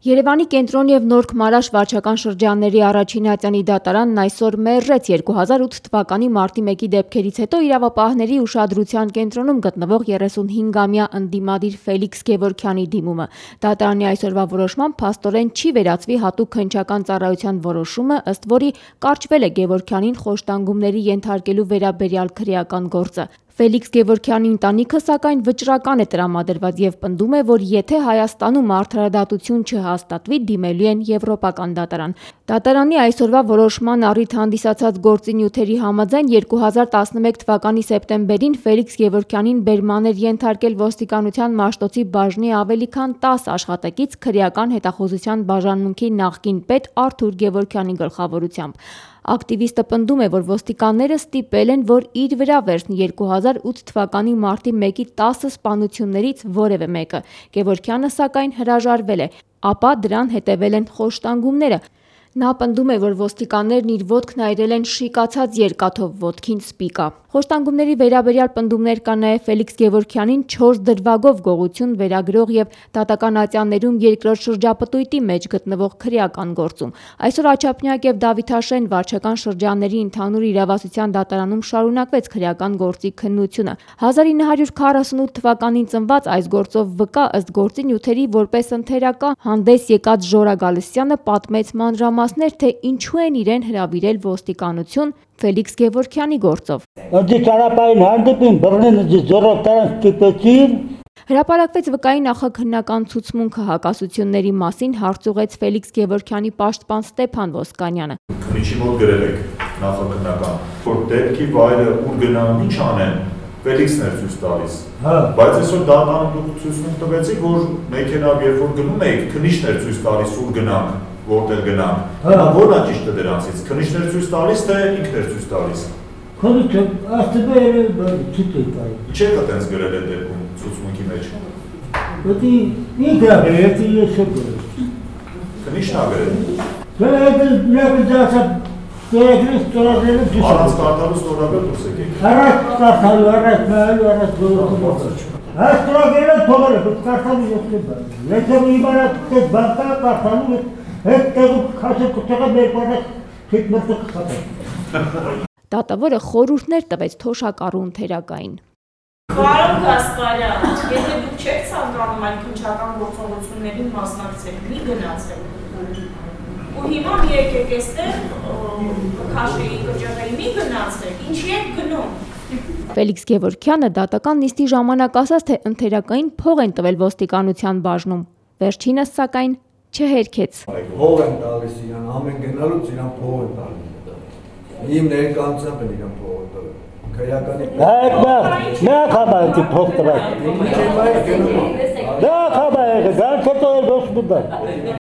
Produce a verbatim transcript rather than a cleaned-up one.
Երևանի կենտրոն և Նորք Մարաշ վարչական շրջանների առաջին ատյանի դատարանն այսօր մերժեց երկու հազար ութ թվականի մարտի մեկի դեպքերից հետո իրավապահների ուշադրության կենտրոնում գտնվող երեսունհինգամյա ընդդիմադիր Ֆելիքս Գևորգյանի դիմումը։ Դատարանի այսօրվա որոշմամբ փաստորեն չի վերացվի հատուկ քննչական ծառայության որոշումը, ըստ որի կարճվել է Գևորգյանին խոշտանգումների ենթարկելու վերաբերյալ քրեական գործը։ Ֆելիքս Գևորգյանի ընտանիքը սակայն վճռական է տրամադրված և պնդում է, որ եթե Հայաստանում արդարադատություն չհաստատվի, դիմելու են Եվրոպական դատարան։ Դատարանի այսօրվա որոշման առիթ հանդիսացած գործի նյութերի համաձայն երկու հազար տասնմեկ թվականի սեպտեմբերին Ֆելիքս Գևորգյանին բերման էր ենթարկել ոստիկանության Մաշտոցի բաժնի ավելի քան տասը աշխատակից քրեական հետախուզության բաժանմունքի նախկին պետ Արթուր Գևորգյանի գլխավորությամբ։ Ակտիվիստը պնդում է, որ ոստիկանները ստիպել են, որ իր վրա վերցնի երկու հազար ութ թվականի մարտի մեկի տասը սպանություններից որևէ մեկը։ Գևորգյանը սակայն հրաժարվել է, ապա դրան հետևել են խոշտանգումները։ Նա պնդում է, որ ոստիկաններն իր ոտքն այրել են շիկացած երկաթով, ոտքին սպիկա։ Խոշտանգումների վերաբերյալ պնդումներ կան նաև Ֆելիքս Գևորգյանին չորս դրվագով գողություն վերագրող և դատական ատյաններում երկրորդ շրջապտույտի մեջ գտնվող քրեական գործում։ Այսօր Աչափնյակ և Դավիթաշեն վարչական շրջանների ընդհանուր իրավասության դատարանում շարունակվեց քրեական գործի քննությունը։ հազար ինը հարյուր քառասունութ թվականին ծնված այս գործով վկա, ըստ գործի նյութերի որպես ընթերակա հանդես եկած Ժորա Գալստյանը պատմեց մանրամասներ, թե ինչու են իրեն հրավիրել ոստիկանություն Ֆելիքս Գևորգյանի գործով։ Հրապարակվեց վկայի նախաքննական ցուցմունքը, հակասությունների մասին հարց ուղղեց Ֆելիքս Գևորգյանի պաշտպան Ստեփան Ոսկանյանը։ Քննիչի մոտ գրել եք նախաքննական, որ դեպքի վայրը ուր գնան, ինչ անեն, Ֆելիքսն էր ցույց տալիս։ Բայց այսօր դատարանում դուք ցույց տվեցիք, որ մեքենայով երբ որ գնում եք, քննիչն էր ցույց տալիս ուր գնանք, որտեղ գնանք։ Որն է ճիշտը դրանցից։ Քննիչն էր ցույց տալիս, թե ինքն էր ցույց տալիս։ Քննիչը աստղը ցույց տալիս։ Ինչ եք այդպես գրել այդ դեպքում ցուցմունքի մեջ։ Դի ինքն է գրել, ես չեմ գրել։ Քննիչն է գրել։ Դա դա Դերագրես ստորագրել եմ դուս։ Առանց կարդալու ստորագրել դուս եկեք։ Առանց կարդալու, առանց նայելու, առանց բոլորը։ Այս ստորագրել եմ թողել եմ, կարդալու ես չեմ։ Եթե մի բան այդ բանտա կարդալու ես, այդ տեղում քաշել կտեղը մեր բանը քիթմրտը կխատել։ Դատավորը խորհուրդներ տվեց թոշակառու ընթերակային։ Պարոն Գասպարյան, եթե դուք չեք ցանկանում այդ քննչական գործողություններին մասնակցել, մի գնացեք։ Ու հիմա մի եկեք էստեղ քաշեի կճեղեի մի գնացեք, ինչի եք գնում։ Ֆելիքս Գևորգյանը դատական նիստի ժամանակ ասաց, թե ընթերակային փող են տվել ոստիկանության բաժնում։ Վերջինս սակայն չհերքեց։ Փող են տալիս իրան, ամեն գնալուց իրան փող են տալիս։ Իմ ներկայությամբ են իրան փող տվել։ Քրեականի Դա խաբարի փող տվել։ Ինչ եմ այլ գնում։ Դա խաբարի, դա չտոյ ոչ բուբա։